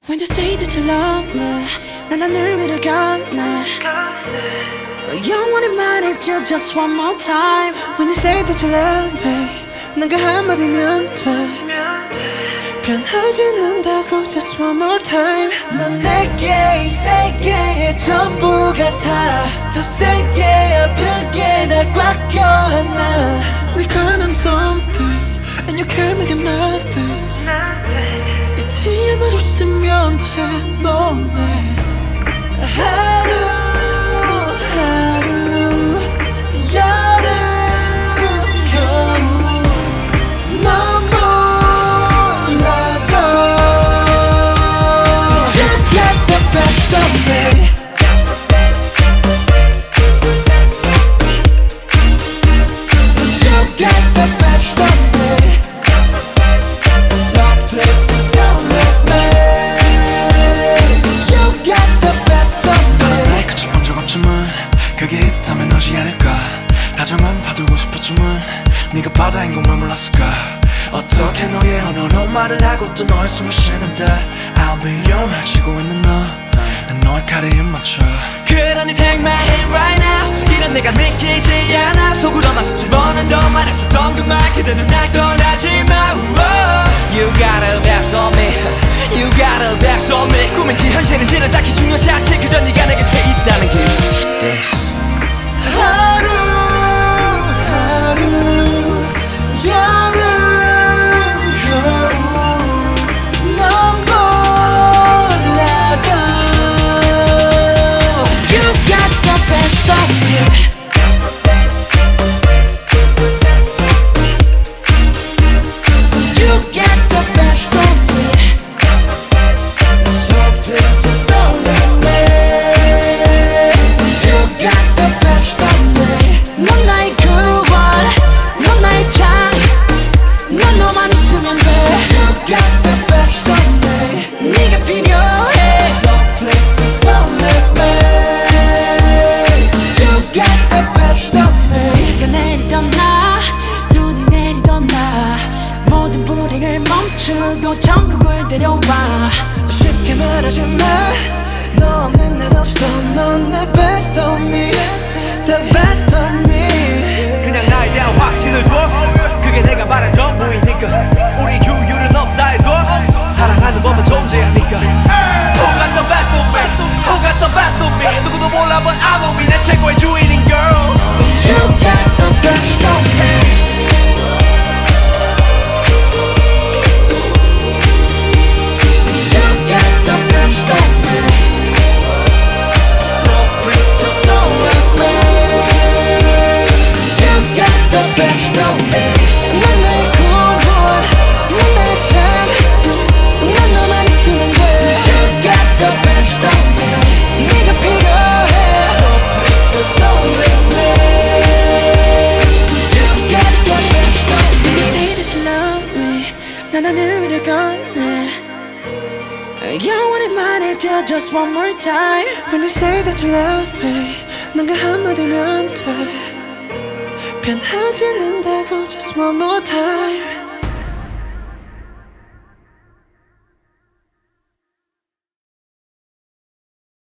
When you say that you love me, 난 하늘 위를 걷네. 영원히 말해줘 just one more time. When you say that you love me, 난 그 한마디면 돼. 변하지 않는다고 just one more time. 넌 내게 이 세계의 전부 같아. 더 세게 아프게 날 꽉 껴안아. We got on something and you can't make it nothing. 잊지 않아줬으면 해 너네. 하루 하루 여름 겨울 넌 몰라도 You got the best of me. You got the best of me. Some place just don't leave me. You got the best of me. 나의 끝이 본 적 없지만 그게 있다면 너지 않을까. 다정한 파도고 싶었지만 네가 바다인 것만 몰랐을까. 어떻게 너의 언어로 말을 하고 또 너의 숨을 쉬는데 I'll be your 날 치고 있는 너. 난 너의 칼에 입 맞춰. 그러니 take my hand right now. 이런 내가 믿기지 않아. 속으로만 수천 번은 더 말했었던 그 말 그대는 날 떠나지 마. You got a best on me. You got a best on me. 꿈인지 현실인지는 딱히 중요하지 않지. 그저 네가 내 곁에 있다는 게 Yes. 하루 하루 여름 겨울 넌 몰라도 You got the best of me. You got the best of me. So please just don't leave me. You got the best of me. 넌 나의 그 월, 넌 나의 장, 넌 너만 있으면 돼. You got the best of me. 네가 필요해. So please just don't leave me. You got the best of me. 비가 내리던 나, 눈이 내리던 나, 모든 불행을 멈추고 천국을 데려와. 쉽게 말하지 마. 너 없는 난 없어. 넌 내 best of me. The best of me. 그냥 나에 대한 확신을 줘. 그게 내가 말한 전부이니까. 우리 규율은 없다 해도 사랑하는 법은 존재하니까. Who got the best of me? Who got the best of me? 누구도 몰라 but I know me. 내 최고의 주인인 girl. You got the best of me. You got the best of me. So please just don't leave me. You got the best of me. 넌 나의 굿원, 넌 나의 참, 난 너만 있으면 돼. You got the best of me. 네가 필요해. So please just don't leave me. You got the best of me. You say that you love me. 난 하늘 위를 걷네. 영원히 말해줘 just one more time. When you say that you love me, 난 그 한마디면 돼. 변하지 않는다고 just one more time.